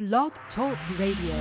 Blog Talk Radio.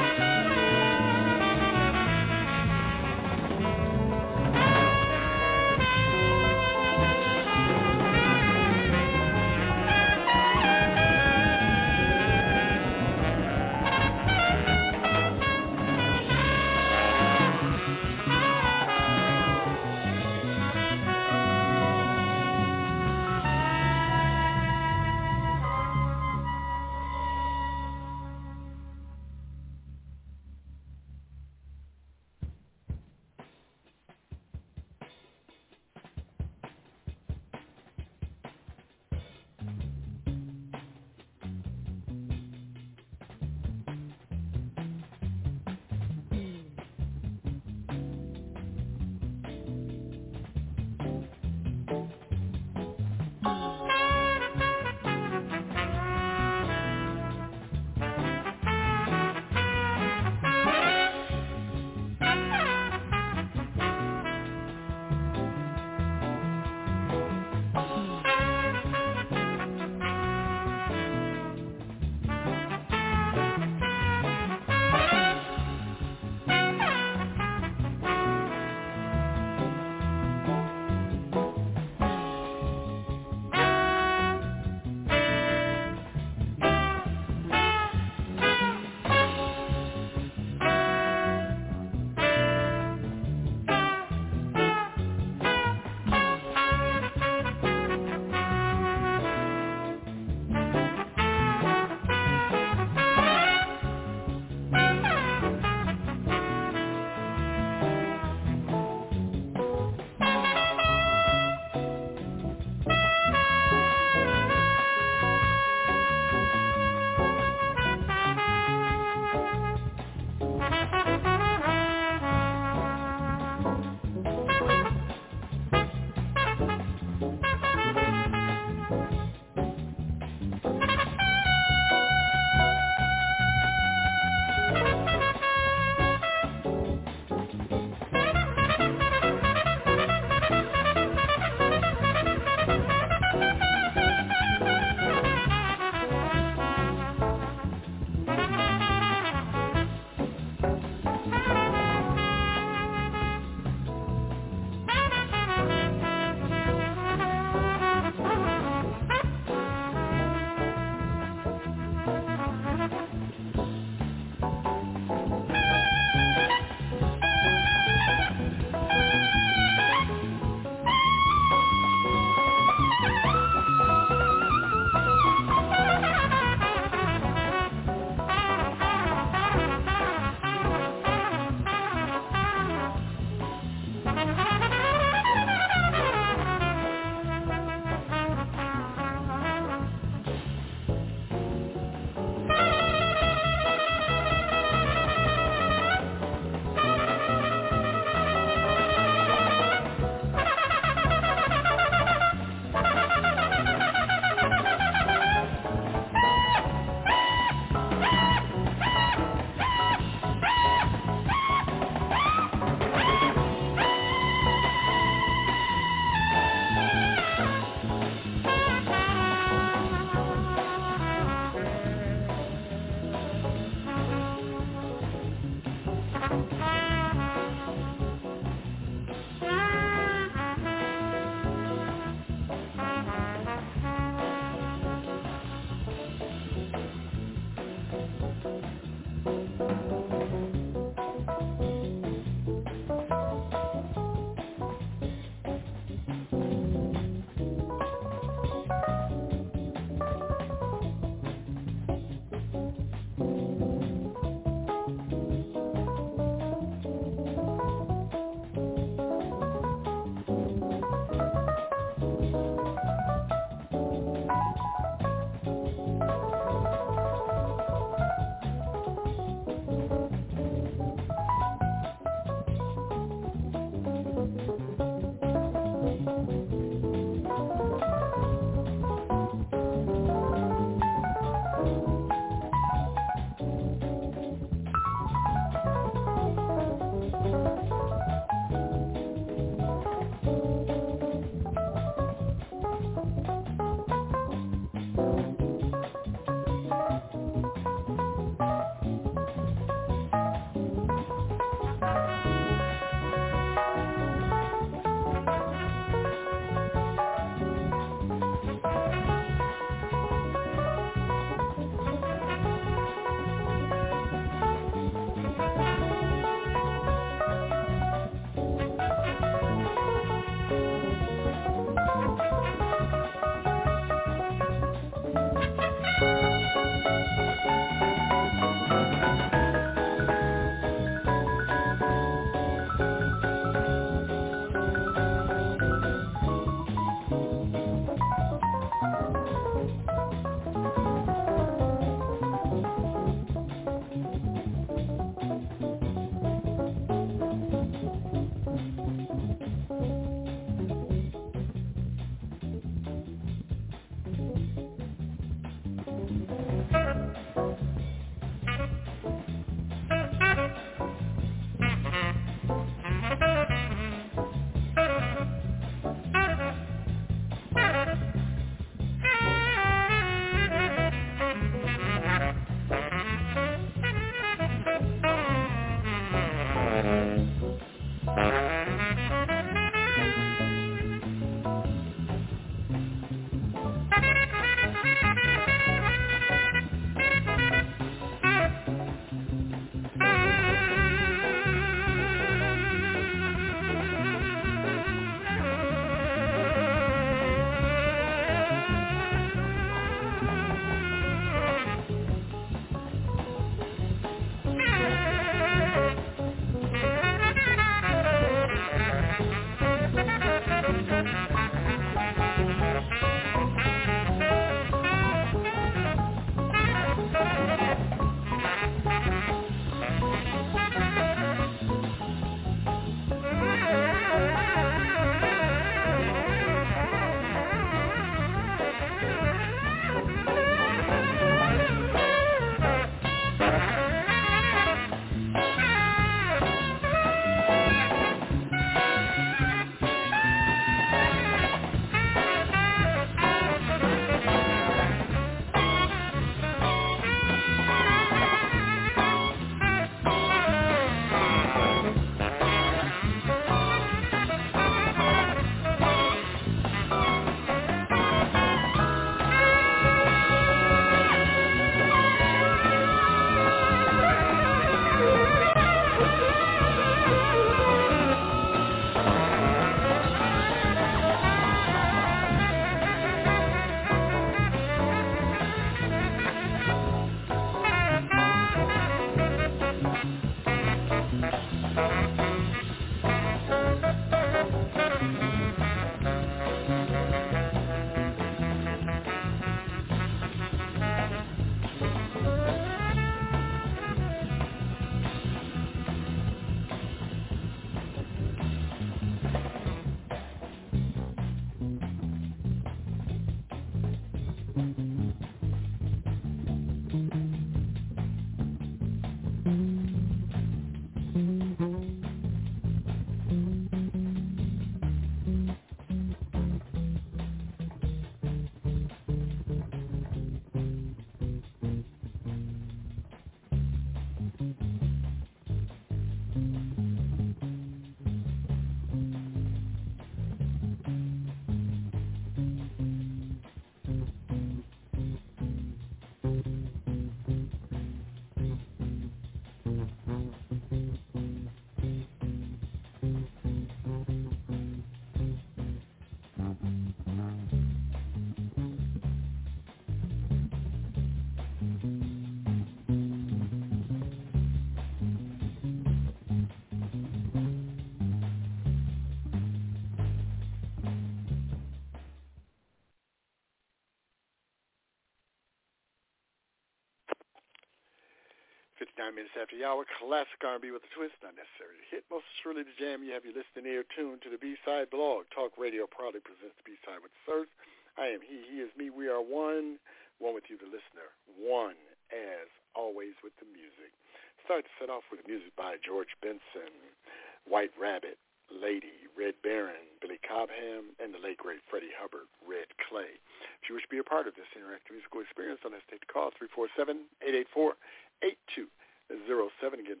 Minutes after the hour, classic R&B with a twist, not necessarily a hit. Most surely the jam. You have your listening ear tuned to the B-Side blog. Talk Radio proudly presents the B-Side with Surf. I am he is me. We are one with you, the listener. One, as always, with the music. Start to set off with music by George Benson, White Rabbit, Lady, Red Baron, Billy Cobham, and the late, great Freddie Hubbard, Red Clay. If you wish to be a part of this interactive musical experience, let's take the call, 347-884-8207. 07, again,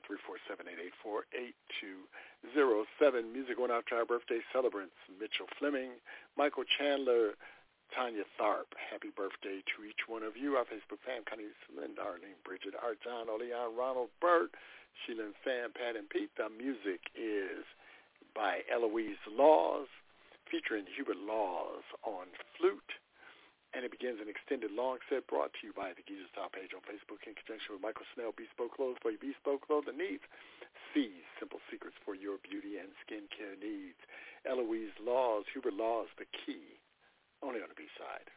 347-884-8207. Music going out to our birthday celebrants, Mitchell Fleming, Michael Chandler, Tanya Tharp. Happy birthday to each one of you. Our Facebook fan, Connie, Linda, Arlene, Bridget, Art, John, Oleon, Ronald, Burt, Sheila, and Fan, Pat, and Pete. The music is by Eloise Laws, featuring Hubert Laws on flute. And it begins an extended long set brought to you by the Geezer Style page on Facebook in conjunction with Michael Snell, Bespoke Clothes for your bespoke clothing needs. C's, simple secrets for your beauty and skincare needs. Eloise Laws, Hubert Laws, the key, only on the B-Side.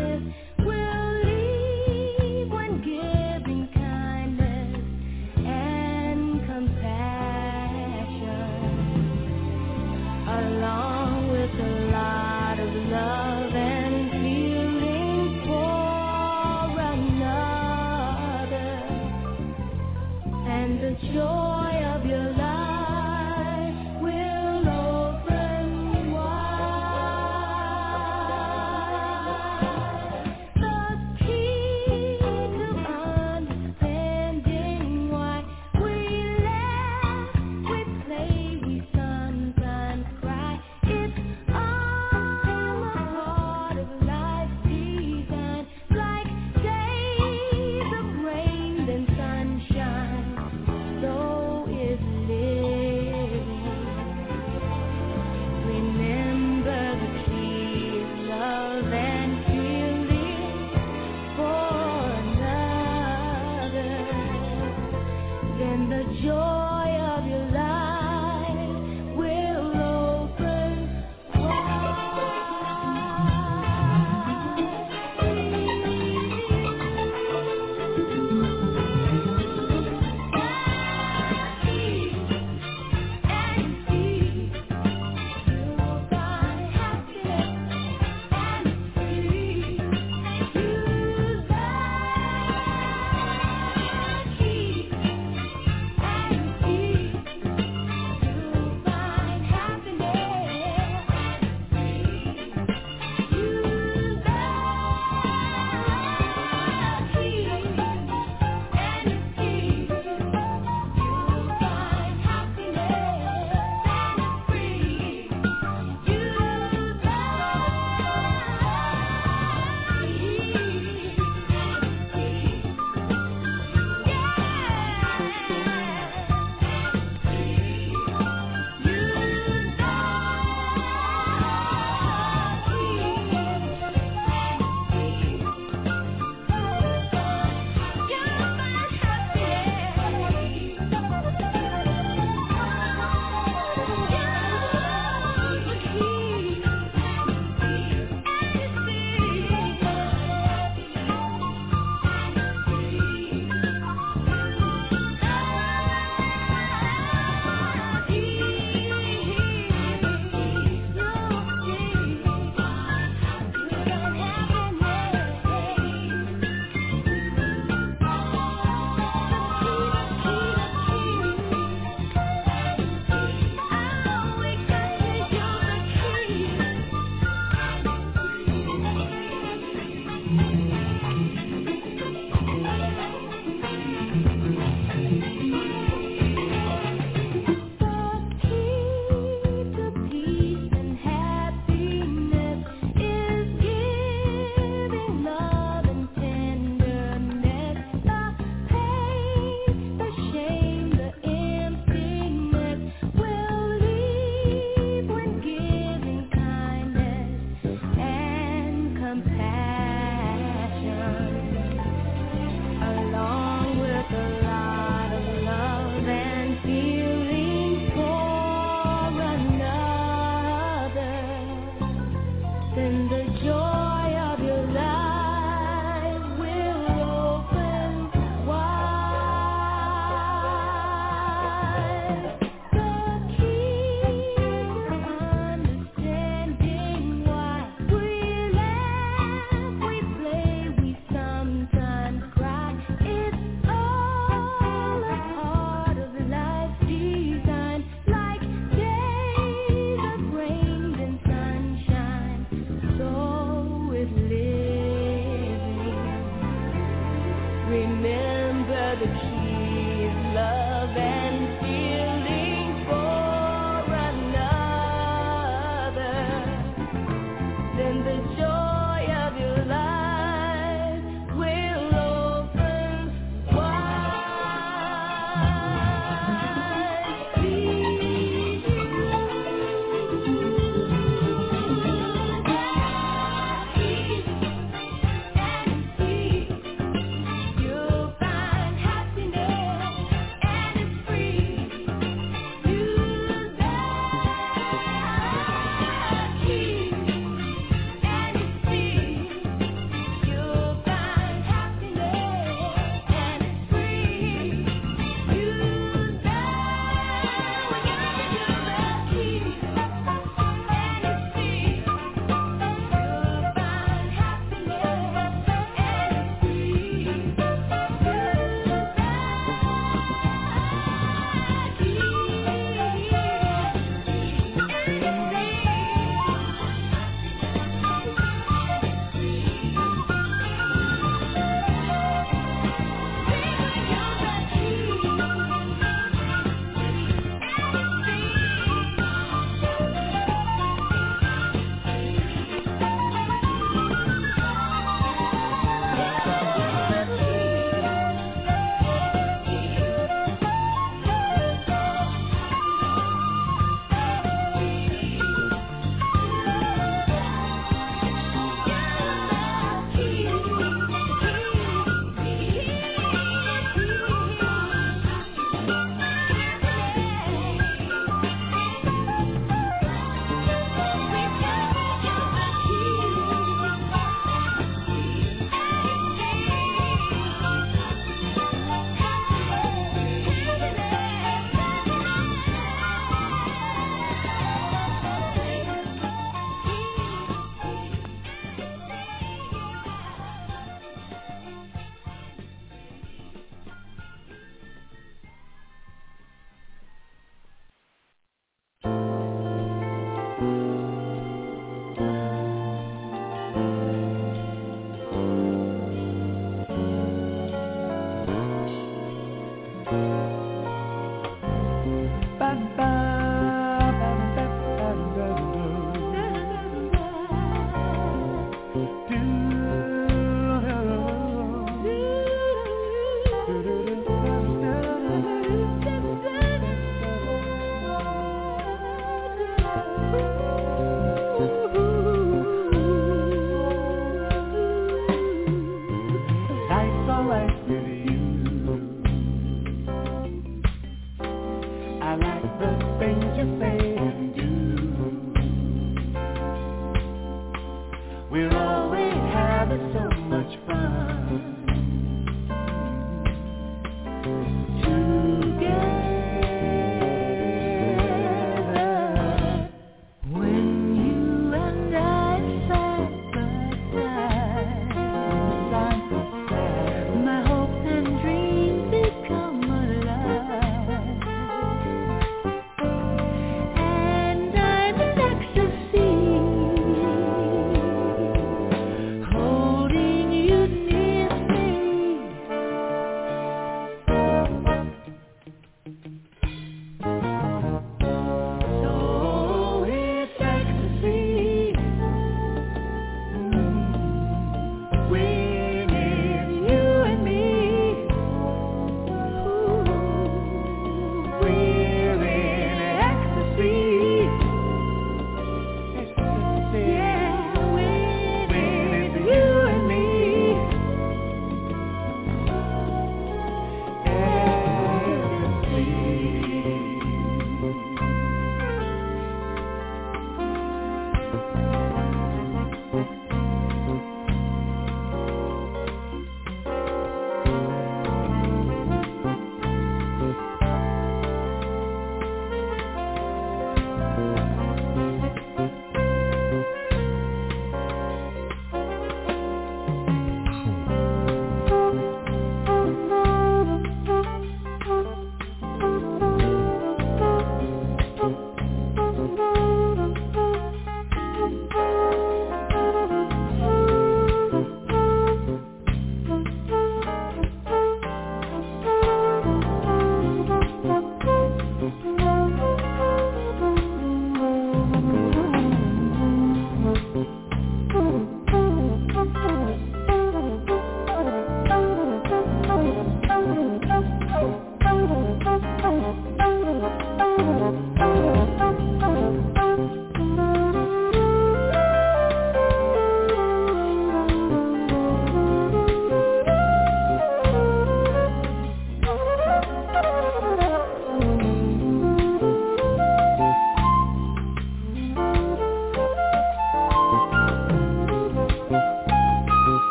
And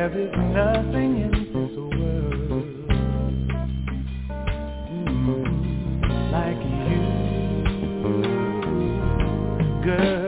There is nothing in this world like you, girl.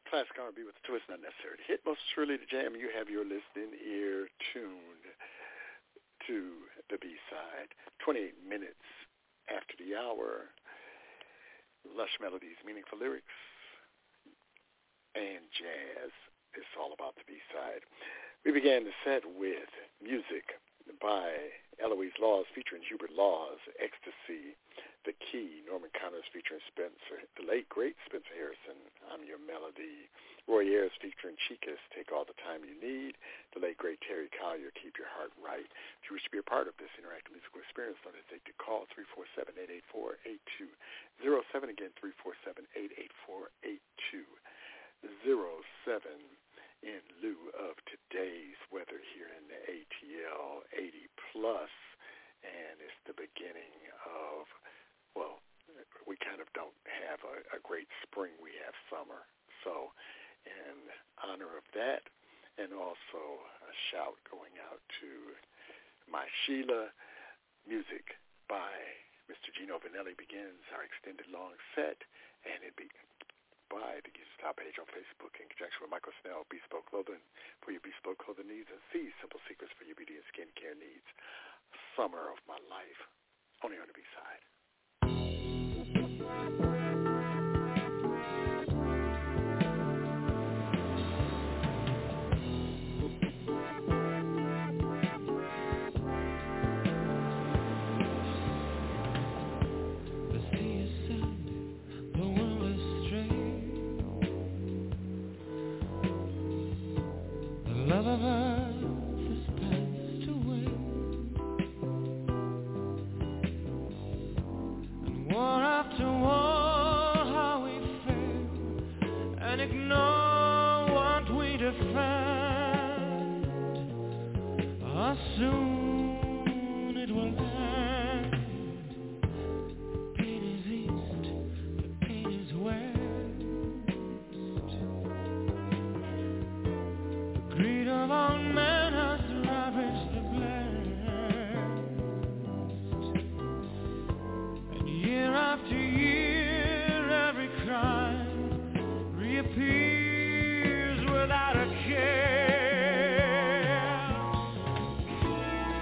Classic R&B with a twist, not necessary to hit. Most surely to jam. You have your listening ear tuned to the B-side. 28 minutes after the hour. Lush melodies, meaningful lyrics, and jazz. It's all about the B-side. We began the set with music by Eloise Laws featuring Hubert Laws, Ecstasy, The Key, Norman Connors featuring Spencer, the late, great Spencer Harrison, I'm Your Melody, Roy Ayers featuring Chicas, Take All the Time You Need, the late, great Terry Collier, Keep Your Heart Right. If you wish to be a part of this interactive musical experience, don't hesitate to call 347-884-8207, again, 347-884-8207. In lieu of today's weather here in the ATL 80 plus, and it's the beginning of, well, we kind of don't have a great spring, we have summer. So in honor of that, and also a shout going out to my Sheila, music by Mr. Gino Vanelli begins our extended long set, and it begins by the User Top page on Facebook in conjunction with Michael Snell, Bespoke Clothing for your bespoke clothing needs, and see Simple Secrets for your beauty and skincare needs. Summer of my life, only on the B-side. Love of us has passed away, and war after war how we fail and ignore what we defend. How soon it will end. Pain is east, the pain is west. Greed of all men has ravished the blessed, and year after year every crime reappears without a care.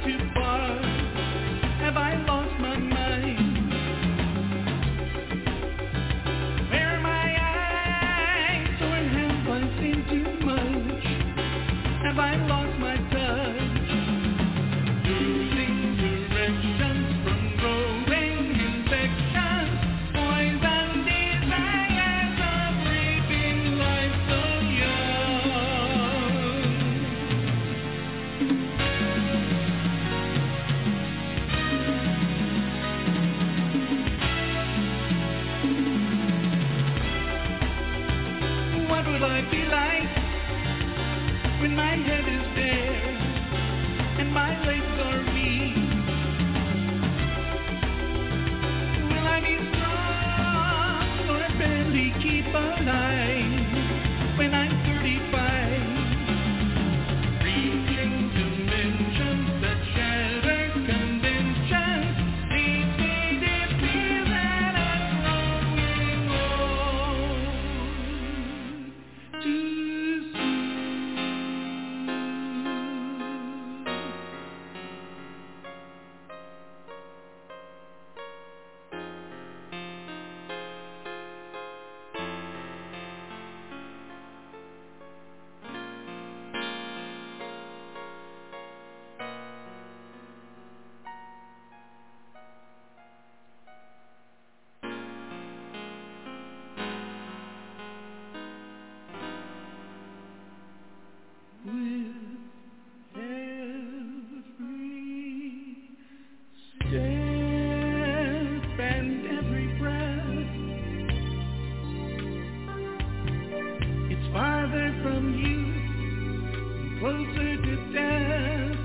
too far? Have I lost my mind? Where are my eyes? Or have I seen too much? Have I lost my touch? Losing directions from growing infections, poison desires of reaping life so young. What will I be like when my head is bare and my legs are weak? Will I be strong or barely keep alive when I'm 35? Reaching dimensions that shatter conventions, leads me to feel that I'm growing old too soon. With every step and every breath, it's farther from you, closer to death.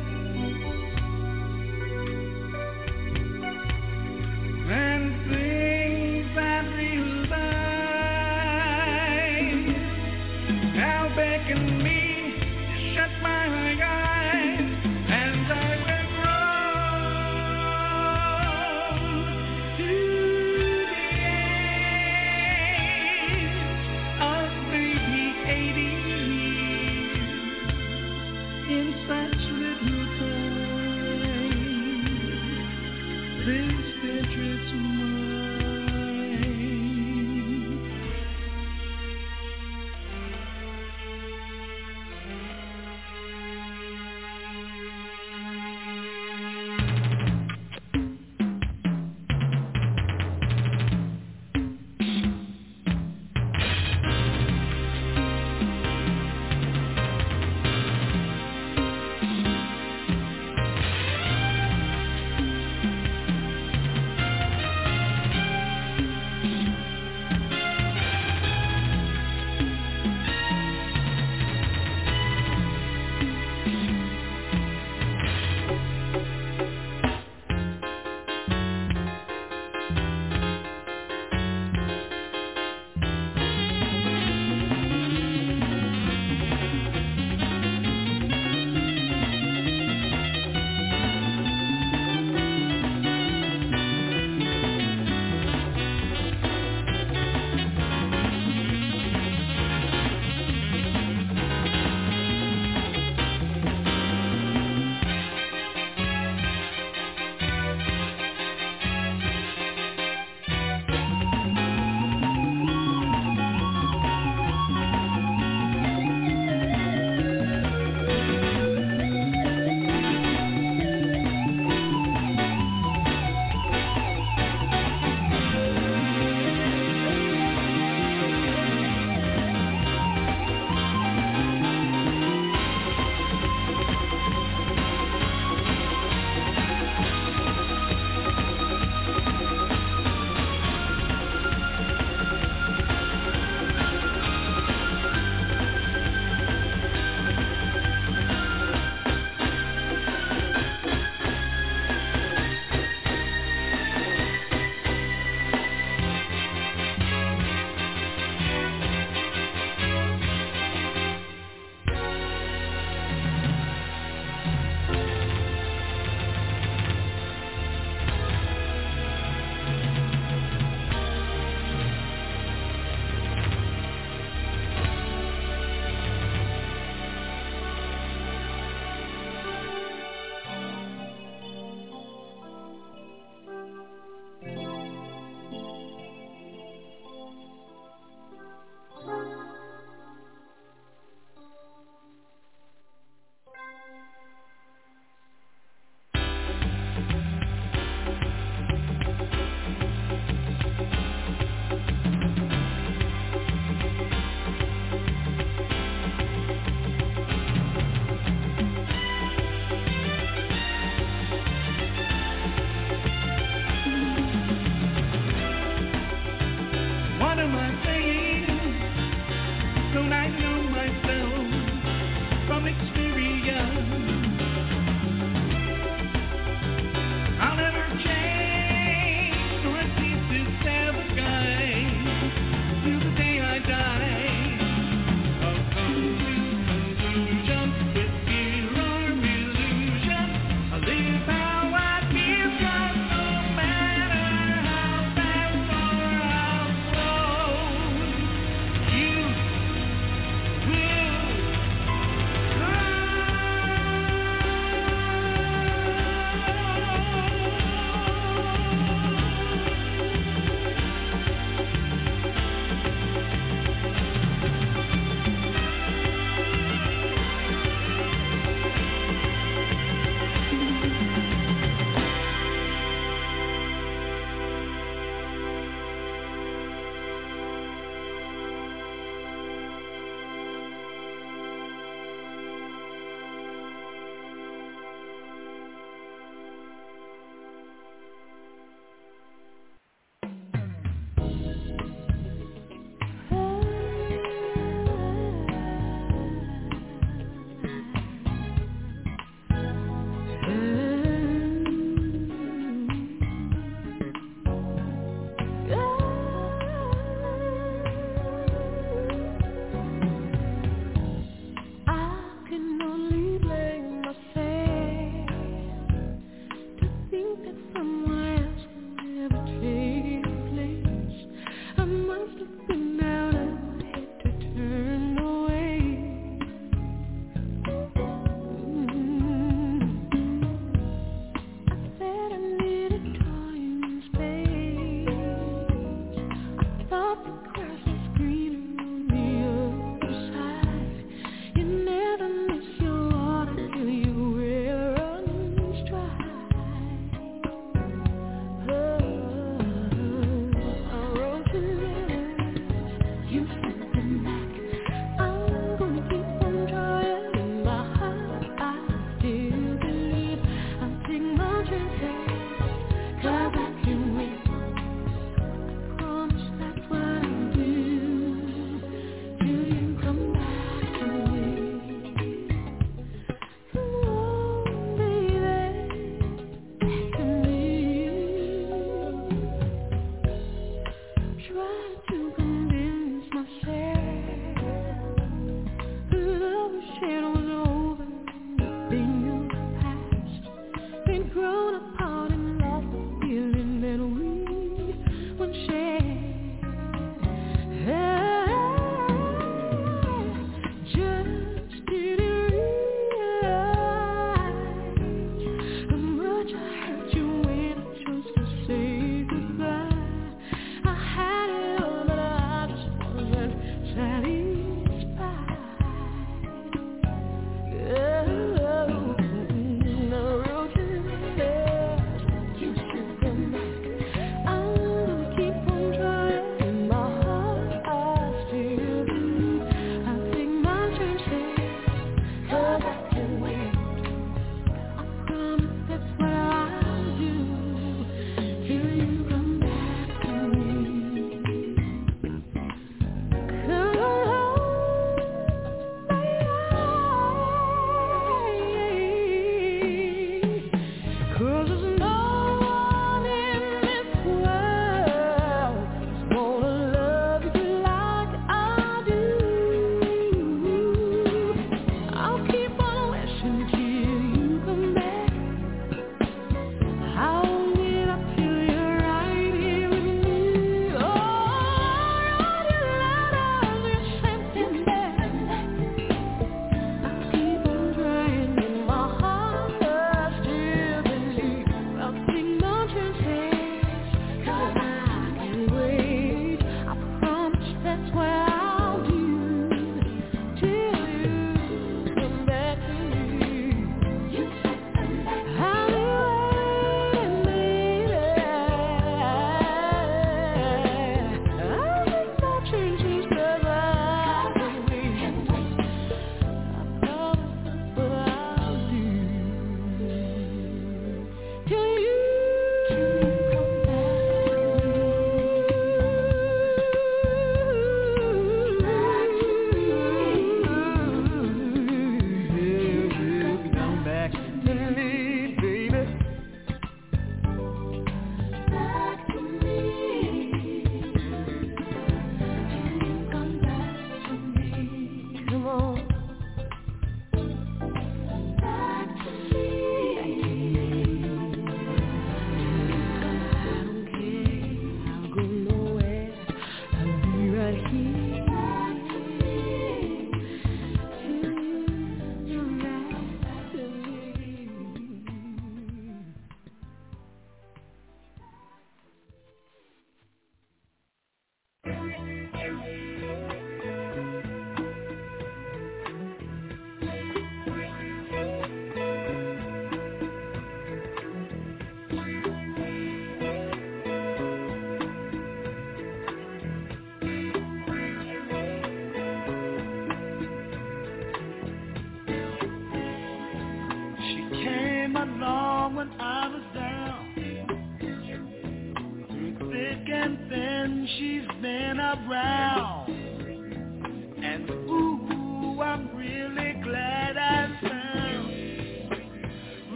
And things that realize now beckon me to shut my eyes, and I will grow to the age of maybe 80 in such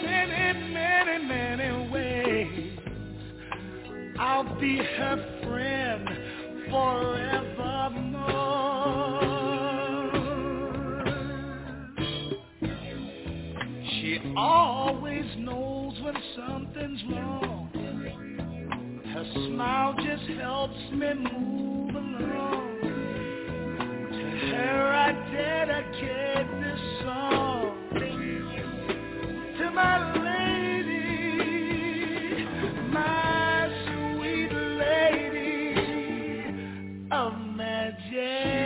many, many, many ways. I'll be her friend forevermore. She always knows when something's wrong. Her smile just helps me move along. To her I dedicate this song. To my lady, my sweet lady of magic.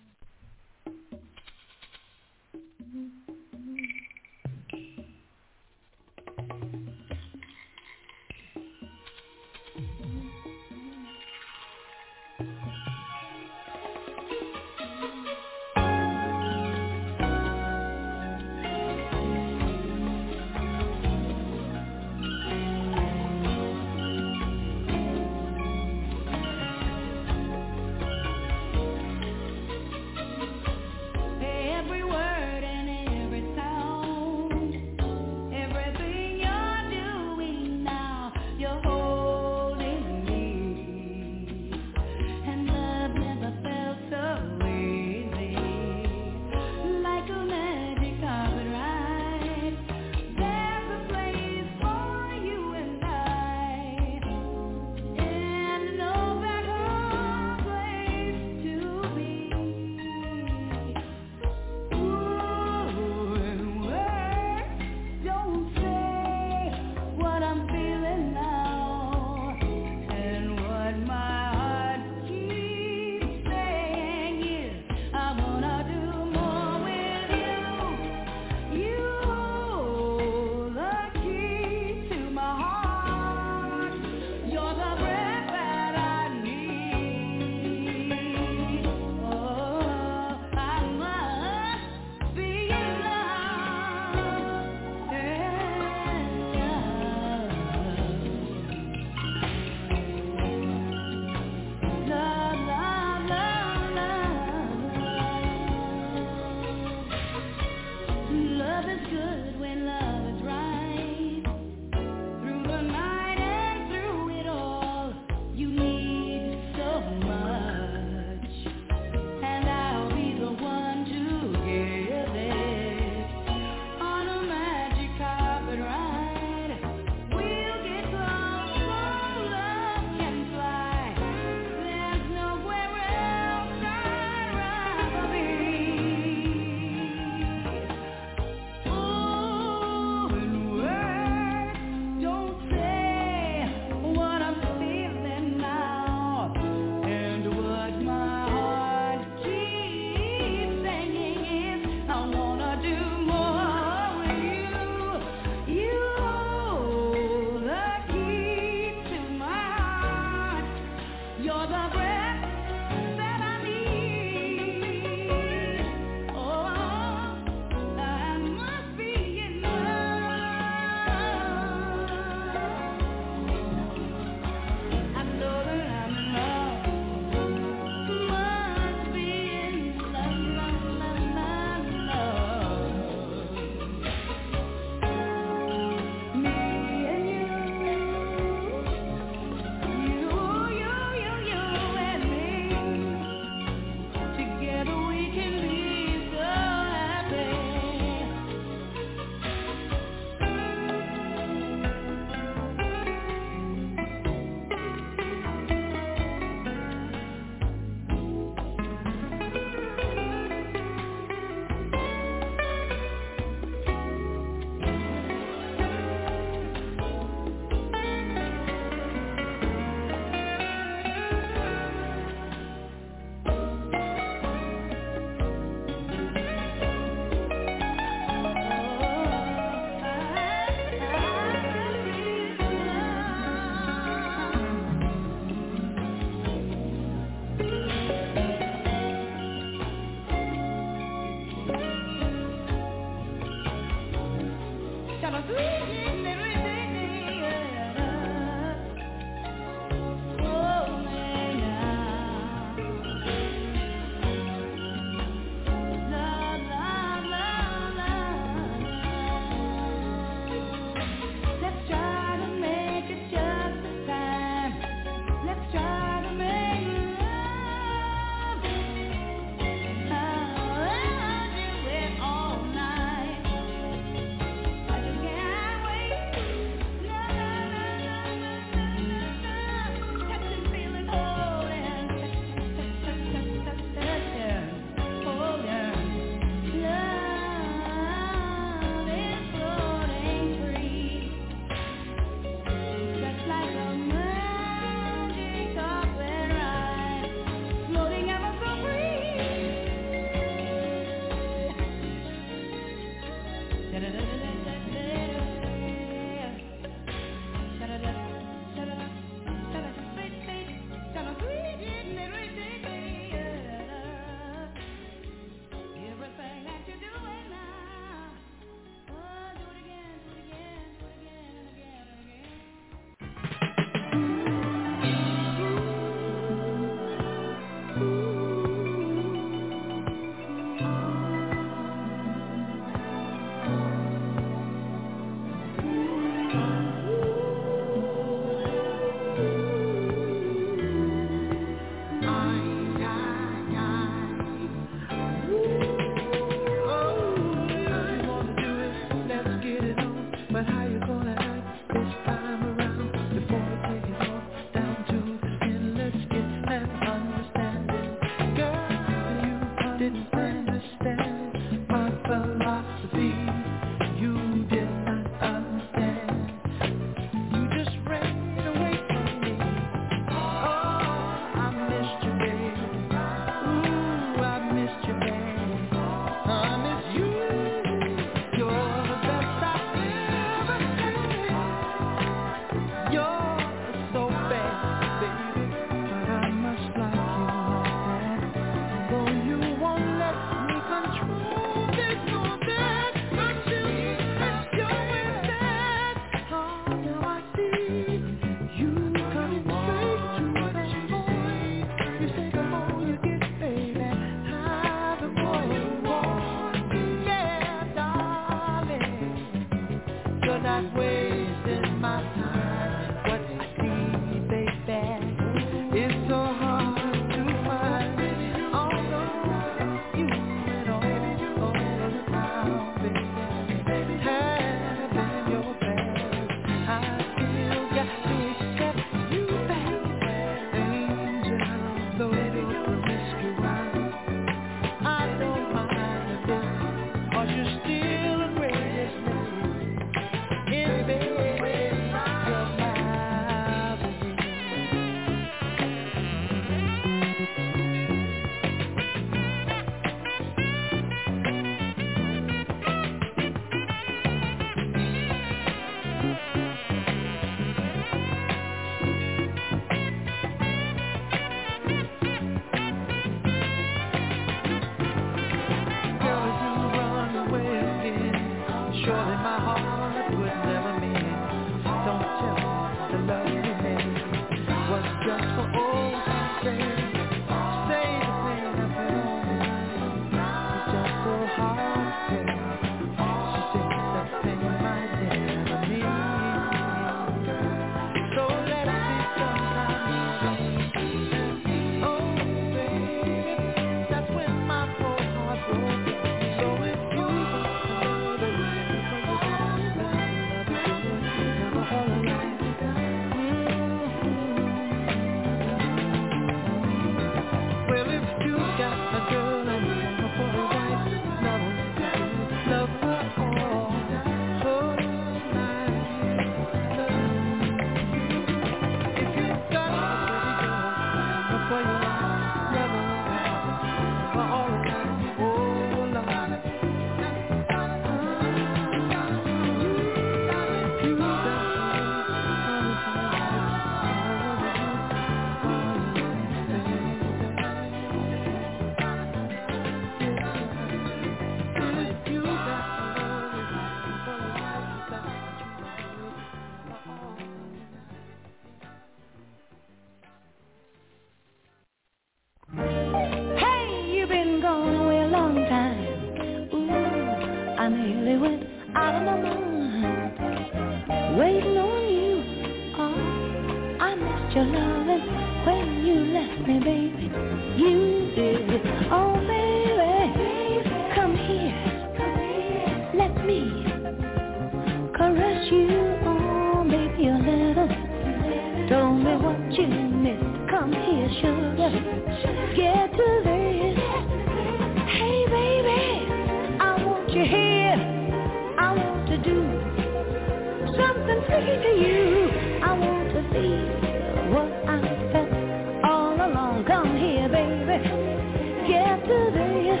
nearly went out of my mind, waiting on you. Oh, I missed your loving when you left me, baby. You did. Oh, baby, come here. Let me caress you. Oh, baby, a little. Tell me what you missed. Come here, sugar. Get to this. Hey, baby, I want you here. I want to do something freaky to you. I want to feel what I felt all along. Come here, baby. Get to this.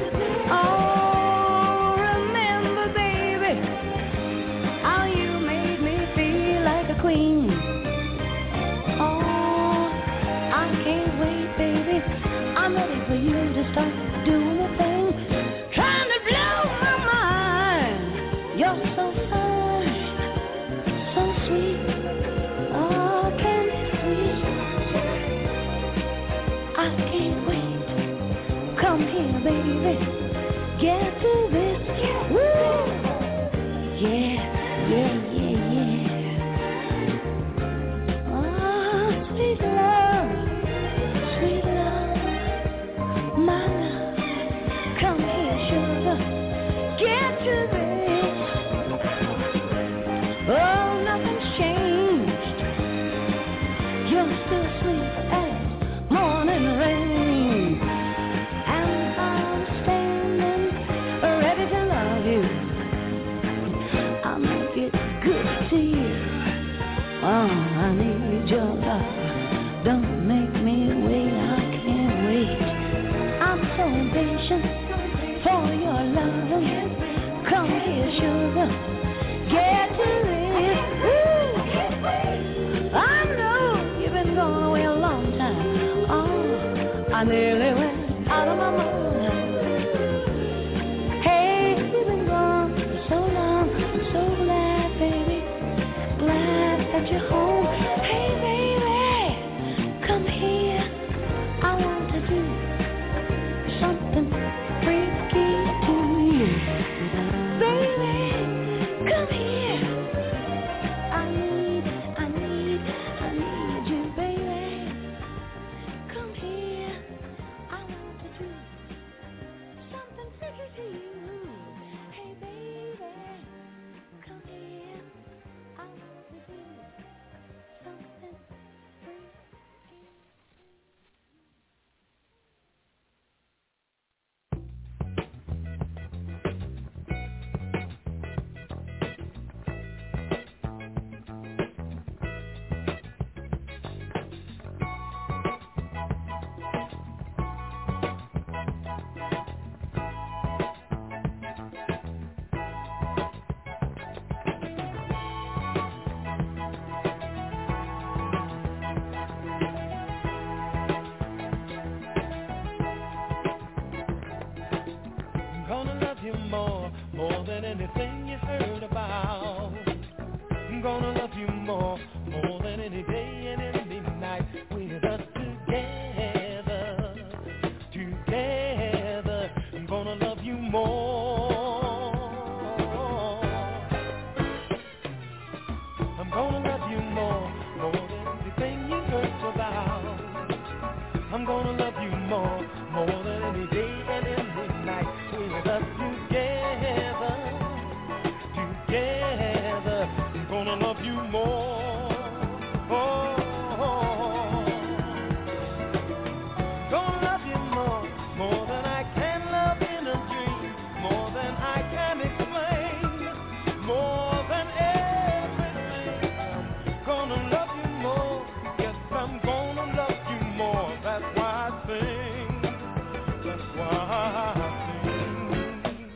Oh, remember, baby, how you made me feel like a queen. Oh, I can't wait, baby. I'm ready for you to start doing the thing, trying to blow my mind. You're so fine, so sweet. Oh, candy sweet. I can't wait. Come here, baby. Get to this. Woo! Yeah, yeah, yeah, yeah. Oh, sweet love, my love. Come here, sugar. Get to this. Oh, nothing's changed. You're still sweet as morning rain, and I'm standing ready to love you. I'll make it good to you. Oh, I need your love. Don't make me wait. I can't wait. I'm so impatient for your loving. Come here, sugar. Get to this. Ooh. I know you've been gone away a long time. Oh, I nearly went out of my mind. Hey, you've been gone for so long. I'm so glad, baby. Glad that you're home. Hey, baby, come here. I want to do something freaky to you. Baby, come here. I need you, baby. Come here. I want to do something freaky to you. Hey, baby, come here. I want to do something freaky. I'm gonna love you more than anything you heard about. I'm gonna love you more than any day and any night with us together. I'm gonna love you more. I'm gonna love you more than anything you heard about. I'm gonna love you more than any day and any night with us together. I'm gonna love you more. Gonna love you more than I can love in a dream, more than I can explain, more than everything. I'm gonna love you more. Yes, I'm gonna love you more. That's why I sing. That's why I sing.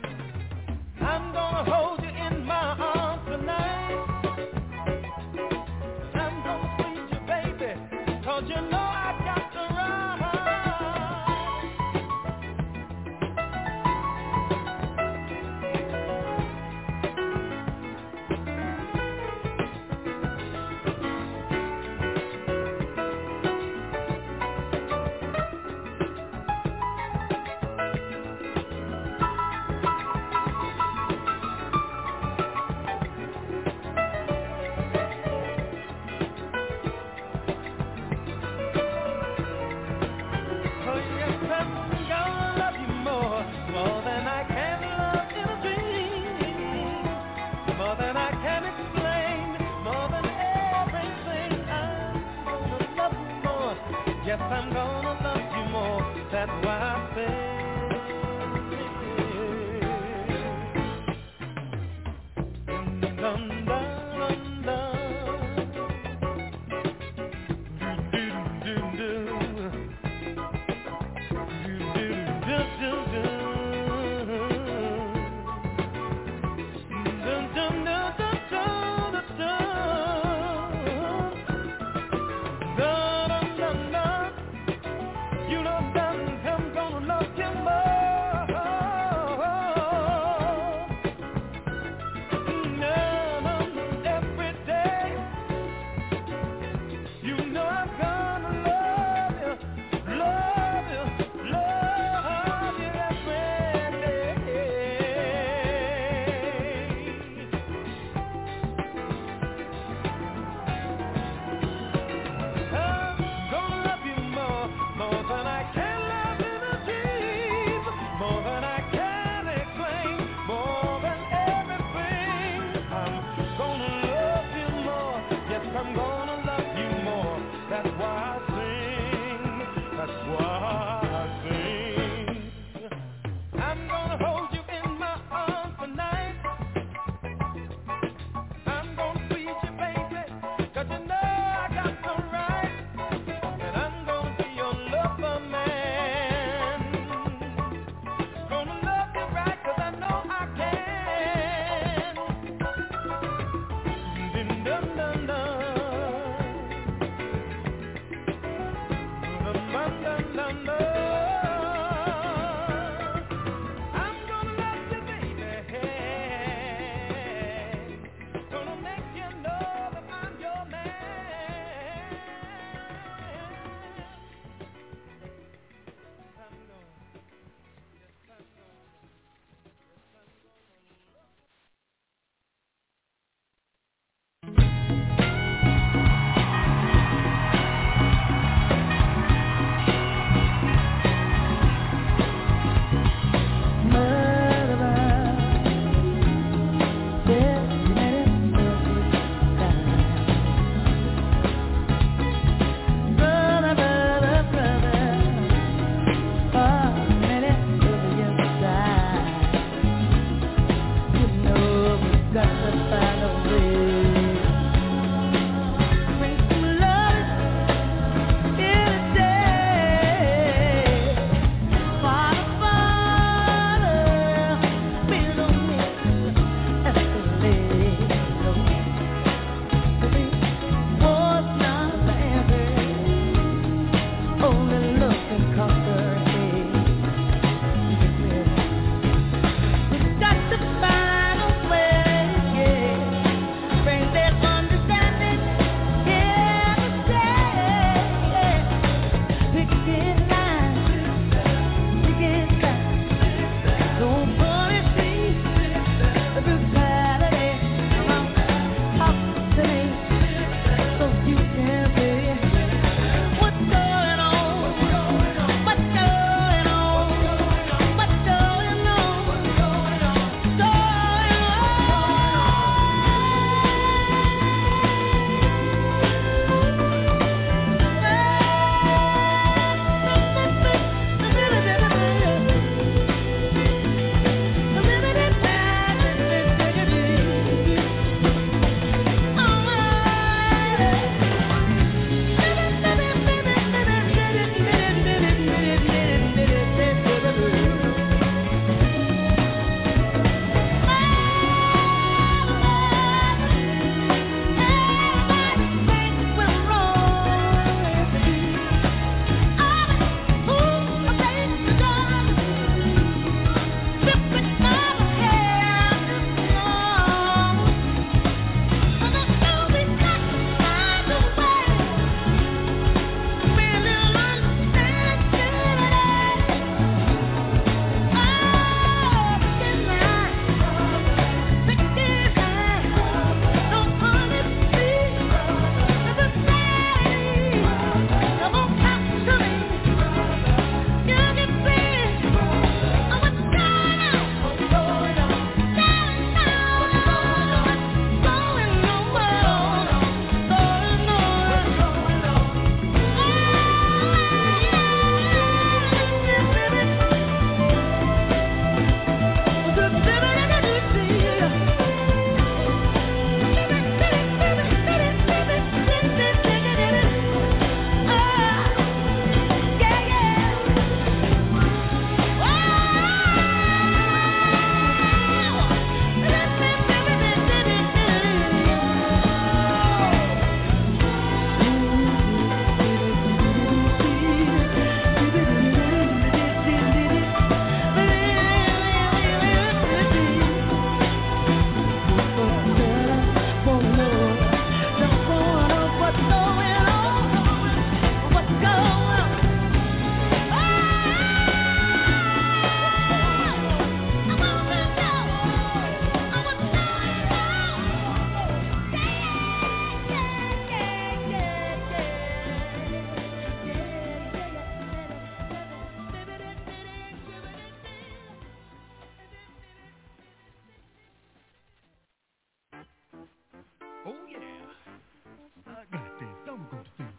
I'm gonna hold you in my arms tonight.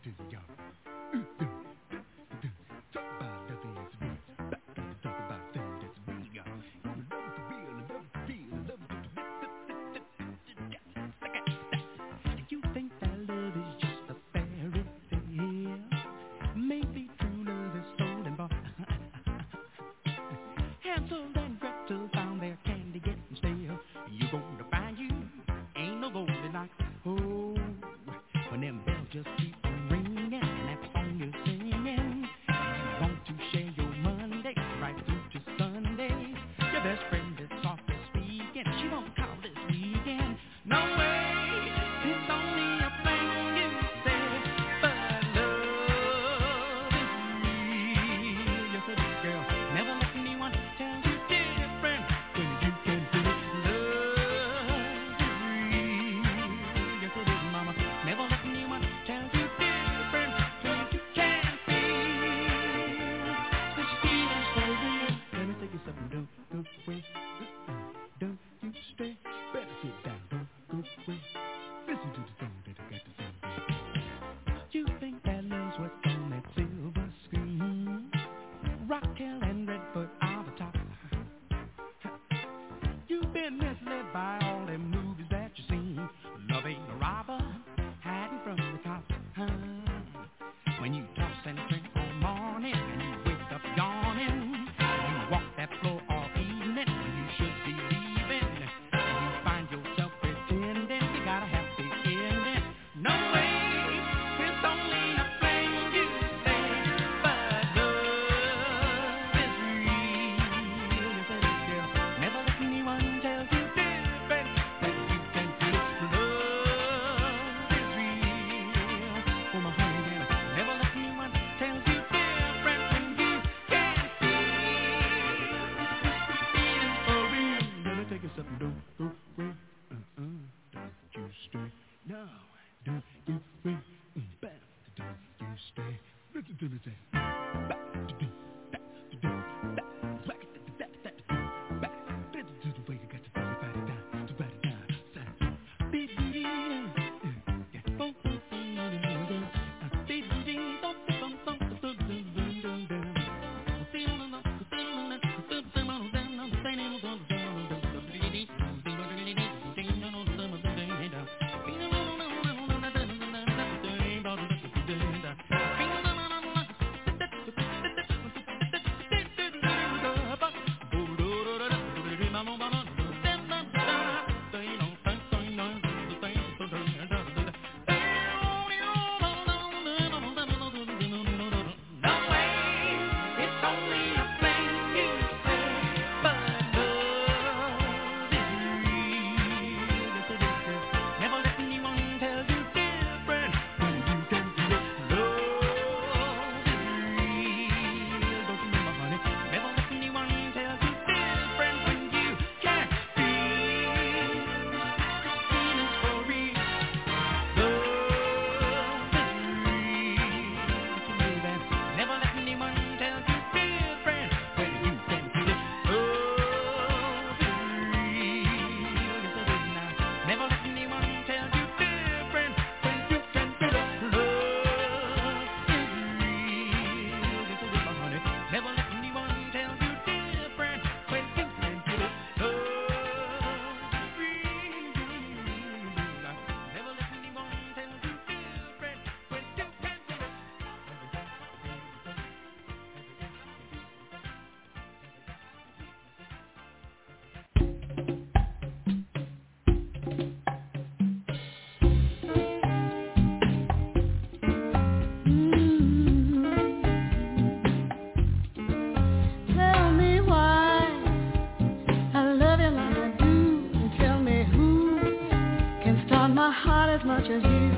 as much as you.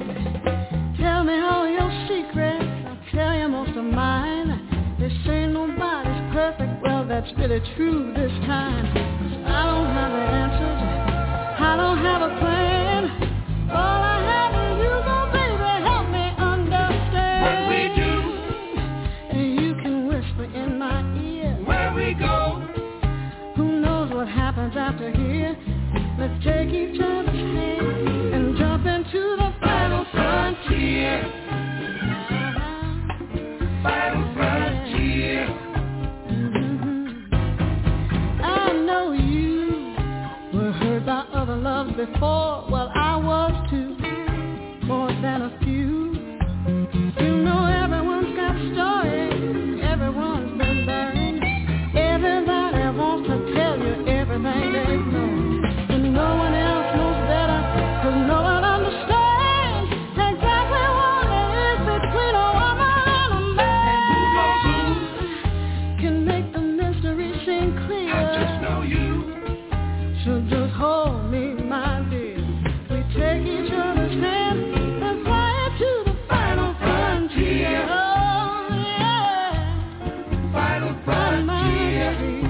Tell me all your secrets, I'll tell you most of mine. They say nobody's perfect, well that's really true this time. 'Cause I don't have the answers, I don't have a plan. All I have is you, so baby, help me understand what we do. And you can whisper in my ear where we go. Who knows what happens after here? Let's take each other's hand and jump into the final frontier. before, well, I was too, more than a few. You know everyone's got stories, everyone's been burned. Everybody wants to tell you everything they know. But no one else knows better, 'cause no one understands exactly what it is between a woman and a man. Can make the mystery seem clear. I just know you. So just hold me, my dear. We take each other's hand and fly to the final frontier. Oh, yeah. Final frontier.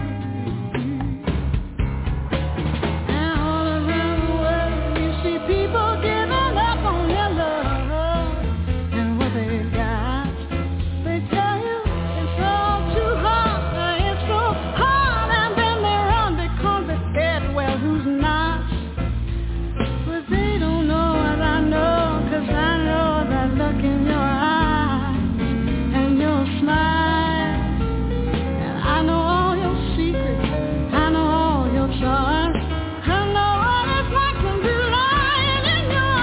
And all around the world you see people giving up on their love and what they got. They tell you it's all too hard, it's so hard, and then they run because they're scared. Well, who's not? But they don't know what I know, 'cause I know that look in your eyes and your smile. And I know all your secrets, I know all your charms. I know what it's like to be lying in your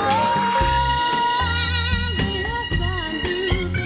arms. Yes, I do,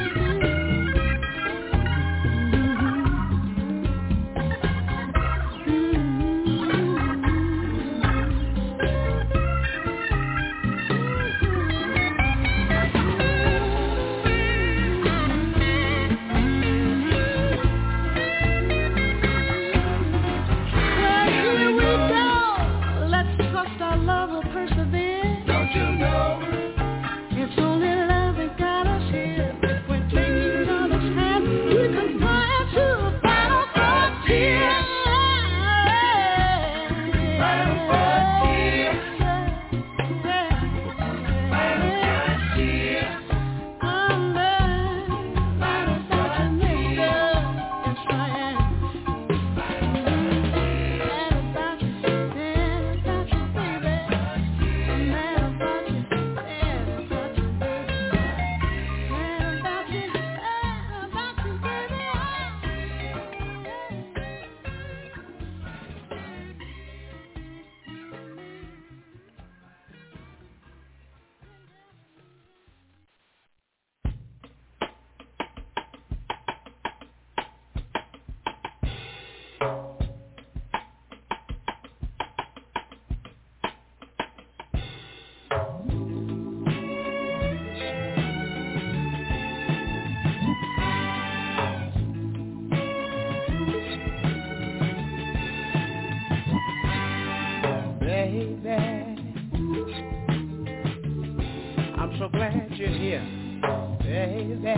Well, here we go. Let's trust our love will persevere. Don't you know? It's only love that got us here. If we take each other's hand, we can fly to the final frontier. Final frontier. Final frontier. I'm there. Mad about you, mister. Yes, I am. Mad about you, baby. Mad about you, baby. Baby, I'm so glad you're here, baby.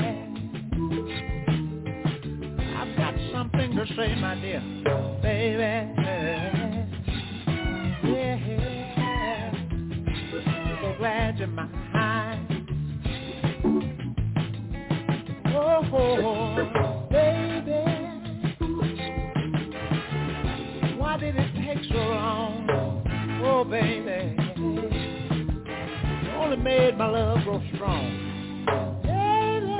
I've got something to say, my dear, baby. Yeah, so glad you're mine. Oh, baby, why did it take so long? Oh, baby, you only made my love grow strong. Baby,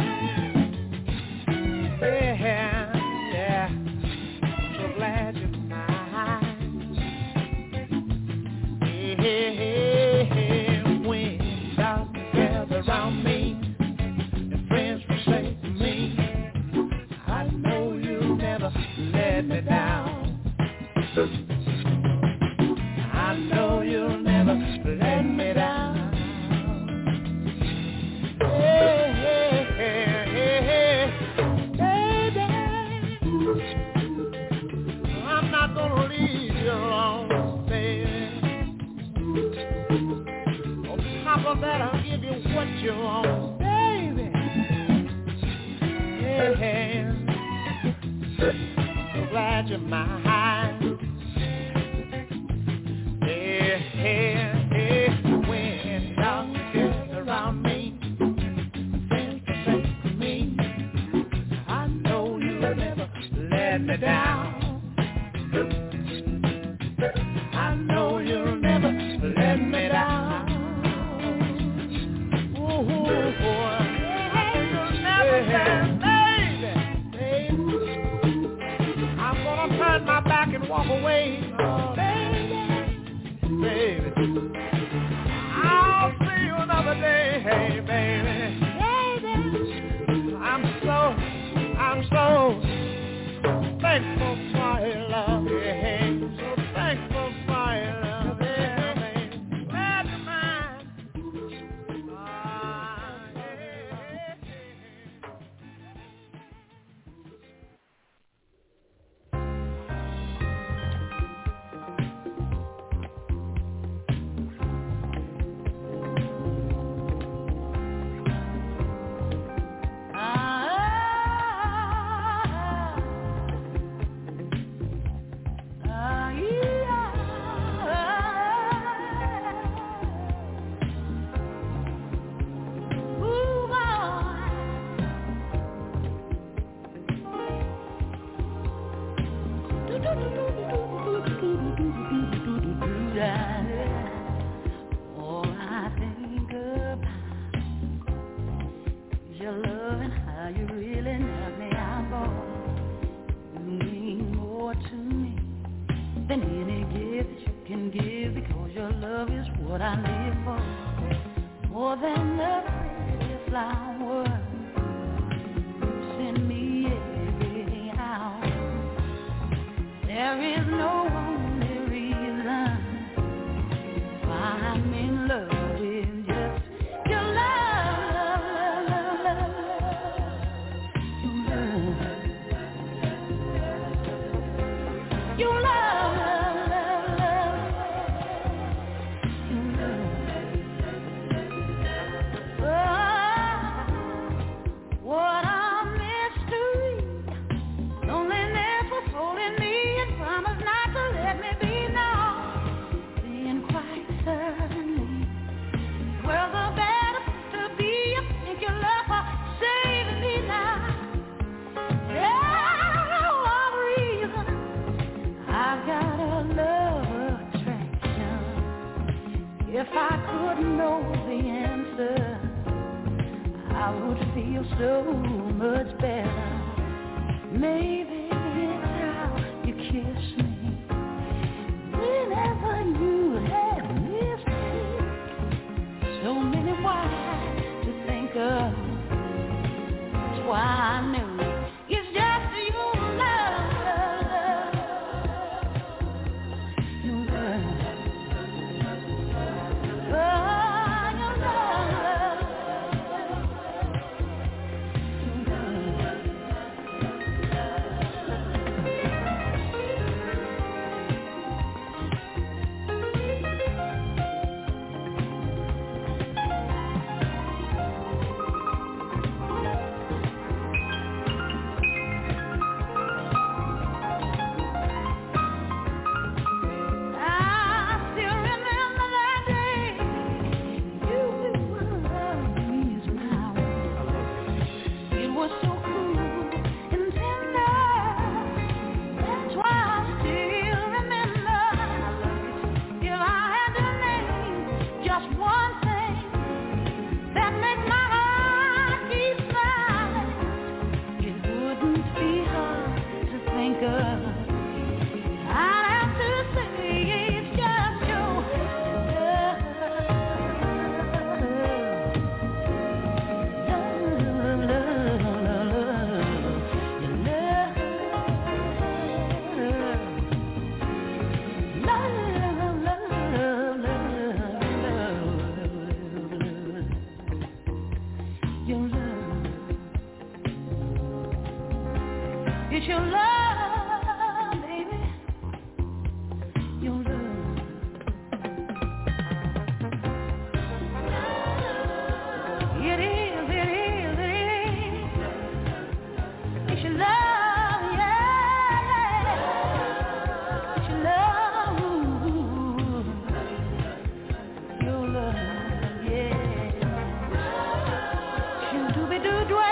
yeah, I'm so glad you're mine. Yeah, when darkness gathers around me and friends forsake me, I know you'll never let me down. I know you'll never let me down. Hey, baby, I'm not gonna leave you alone, baby. On top of that, I'll give you what you want, baby. Yeah, so glad you're mine. When darkness gets around me, friends forsake me, I know you'll never let me down. I know you'll never let me down. Ooh, you'll never let me, baby. I'm gonna turn my back way that you can give, because your love is what I live for. More than the pretty flower, send me every hour. There is no only reason why I'm in love with just your love, love, love, love, your love. If I could know the answer, I would feel so much better. Maybe it's how you kiss me whenever you have missed me. So many whys to think of. That's why I knew it's just your love, your love. It's your love, baby, your love. It is, it is, it is. It's your love, yeah, yeah. It's your love, your love, yeah. Shoo-doo-be-doo-dway.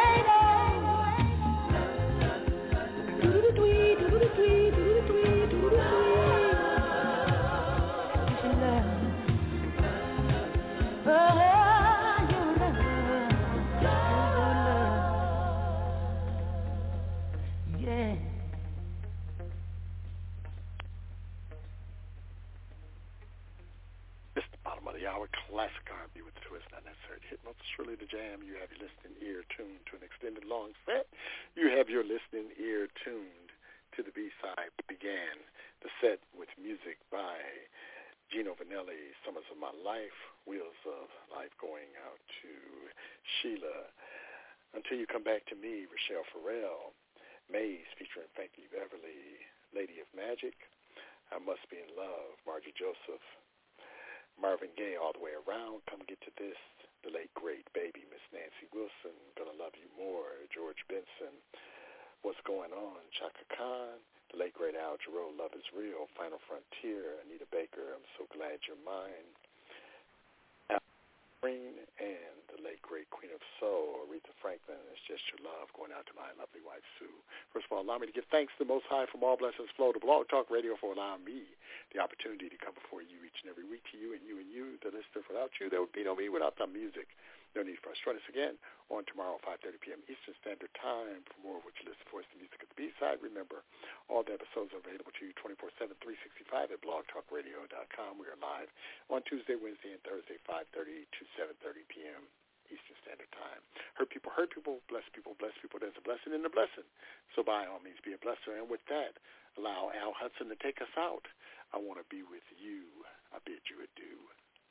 Classic R&B with the twist, not necessarily hit notes. It's really the jam. You have your listening ear tuned to an extended long set. You have your listening ear tuned to the B-side. Began the set with music by Gino Vanelli, Summers of My Life, Wheels of Life, going out to Sheila. Until You Come Back to Me, Rochelle Farrell. Maze featuring Frankie Beverly, Lady of Magic. I Must Be in Love, Margie Joseph. Marvin Gaye, All the Way Around, Come Get to This, the late, great baby, Miss Nancy Wilson, Gonna Love You More, George Benson, What's Going On, Chaka Khan, the late, great Al Jarreau, Love is Real, Final Frontier, Anita Baker, I'm So Glad You're Mine, Al Green, and the late, great Queen of Soul, Aretha Franklin, It's Just Your Love, going out to my lovely wife, Sue. First of all, allow me to give thanks to the Most High from all blessings flow to Blog Talk Radio for allowing me the opportunity to come before you each and every week to you and you and you, the listener. Without you, there would be no me without the music. No need for us. Join us again on tomorrow, 5:30 p.m. Eastern Standard Time for more of what you listen for. It's the music at the B-side. Remember, all the episodes are available to you 24/7, 365 at blogtalkradio.com. We are live on Tuesday, Wednesday, and Thursday, 5:30 to 7:30 p.m. Eastern Standard Time. Hurt people, bless people, bless people. There's a blessing in the blessing. So by all means, be a blesser. And with that, allow Al Hudson to take us out. I want to be with you. I bid you adieu.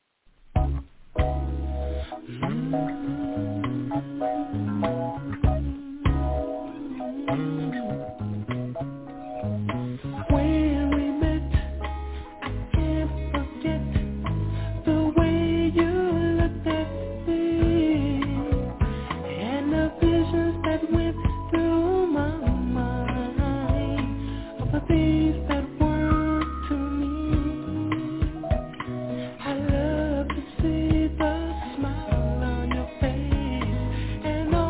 When we met, I can't forget the way you looked at me and the visions that went through my mind of the things that were to me. I love to see the smile on your face and all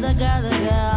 got a girl.